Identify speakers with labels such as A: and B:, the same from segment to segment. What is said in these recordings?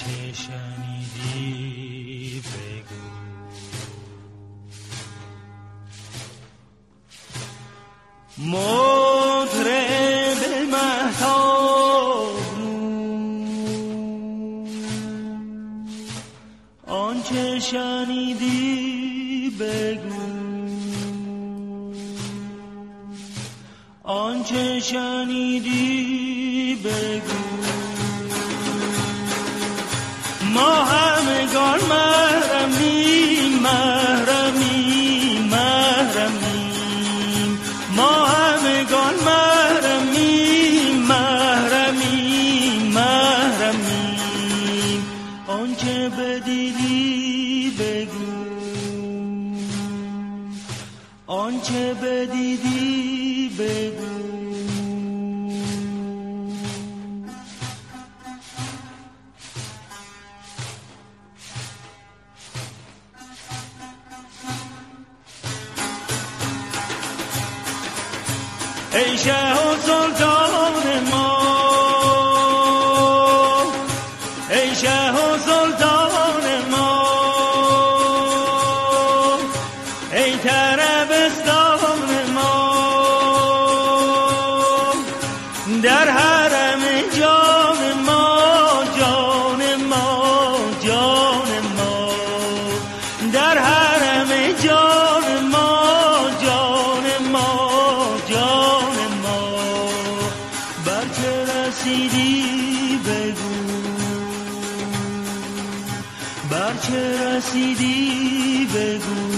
A: آنچه شنیدی بگو، مطرب مهتاب آنچه شنیدی بگو، آنچه شنیدی بگو. ما همگان محرمیم، محرمیم، محرمیم. ما همگان محرمیم، محرمیم، محرمیم. آنچه بدیدی بگو، آنچه بدیدی بگو. ای شه و سلطان ما، ای شه و سلطان ما، ای طربستان ما، در حرم جان ما، جان ما، جان ما، در حرم جان ما، جان ما، جان ما. بر چه رسیدی بگو، بر چه رسیدی بگو.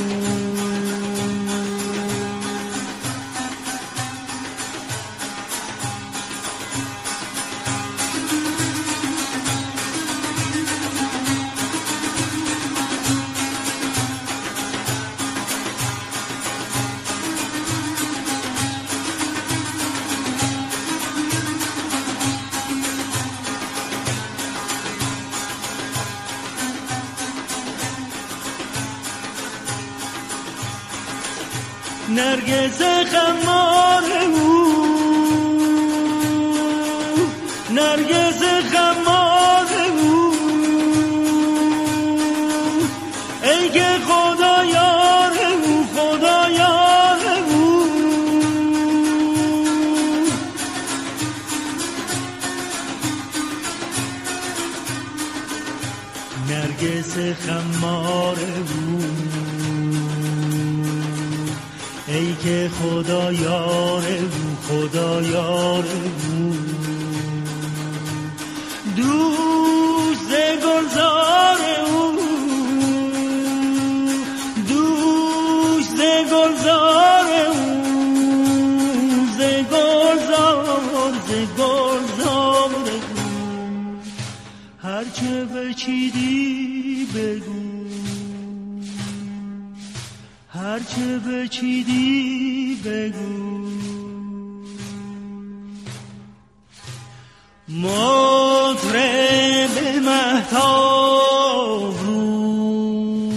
A: نرگس خمار او، نرگس خمار او، ای که خدا یار او، خدا یار او. نرگس خمار او، ای که خدا یار او، خدا یار او. دوست گلزار او، دوست گلزار او، ز گلزار، ز گلزار او. هرچه بچیدی بگو، هرچه بچیدی بگو. مطرب مهتاب رو،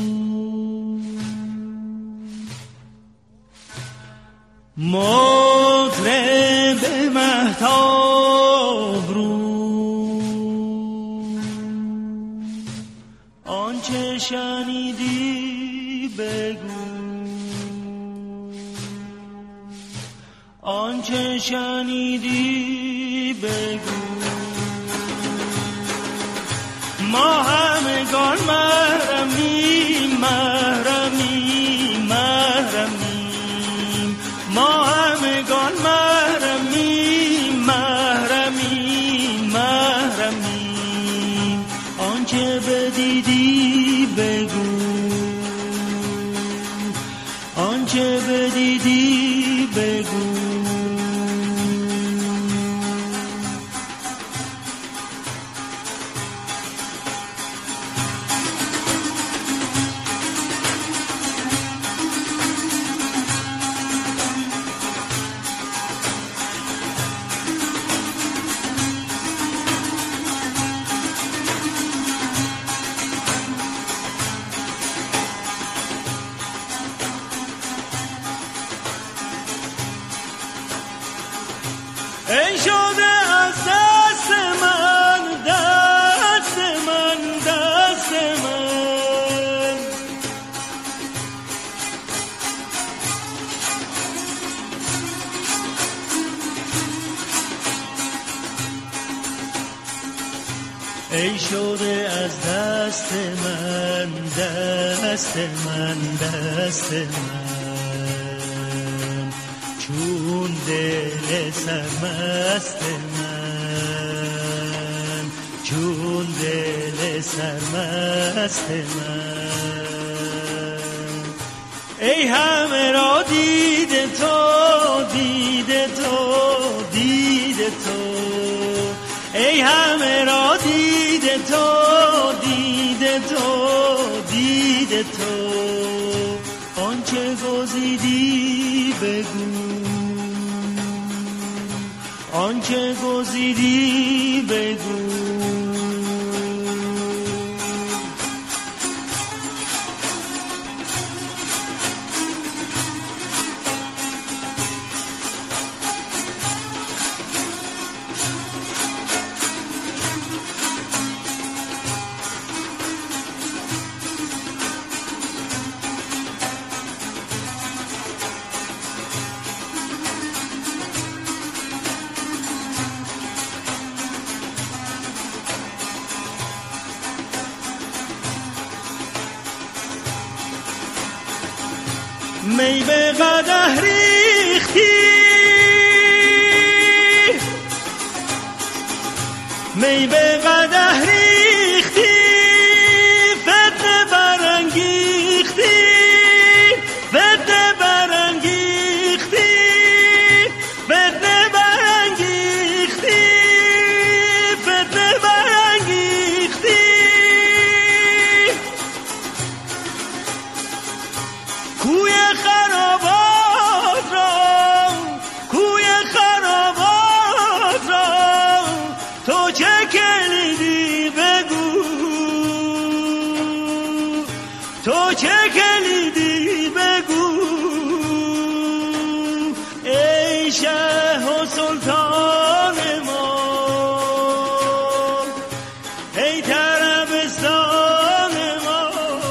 A: مطرب مهتاب رو، آنچه شنیدی بگو، آنچه شنیدی بگو. ما همگان محرمیم، محرمیم، محرمیم. ما همگان محرمیم، محرمیم، محرمیم. آنچه بدیدی بگو، آنچه بدیدی بگو. ای شده از دست من، دست من ای شده از دست من، دست من، دست من، چون دل سرمست من، چون دل سرمست من. ای همه را دیده تو، دیده تو، دیده تو، ای همه را دیده تو، دیده تو، دیده تو، آنچه گزیدی بگو، آنچه گزیدی بگو. می به قدح ریختی، می به قدح ریختی، فتنه برانگیختی، فتنه برانگیختی، فتنه برانگیختی، فتنه برانگیختی. کوی خرابات را، کوی خرابات را، تو چه کلیدی بگو، تو چه کلیدی بگو. ای شه و سلطان ما، ای طربستان ما،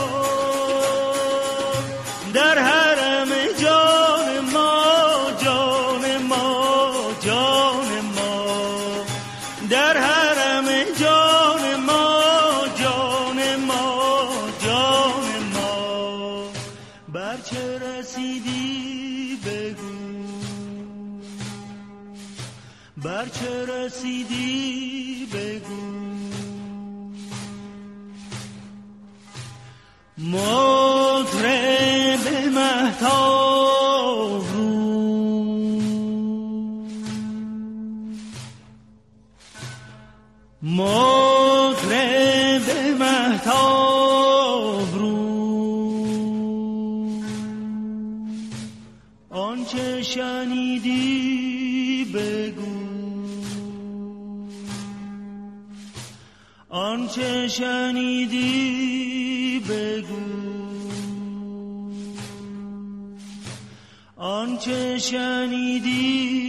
A: در حرم جان ما، جان ما، جان ما، در حرم جان ما، جان ما، جان ما. بر چه رسیدی بگو، بر چه رسیدی بگو. مطرب مهتاب رو، مطرب مهتاب رو، آنچه شنیدی بگو، آنچه شنیدی بگو، آنچه شنیدی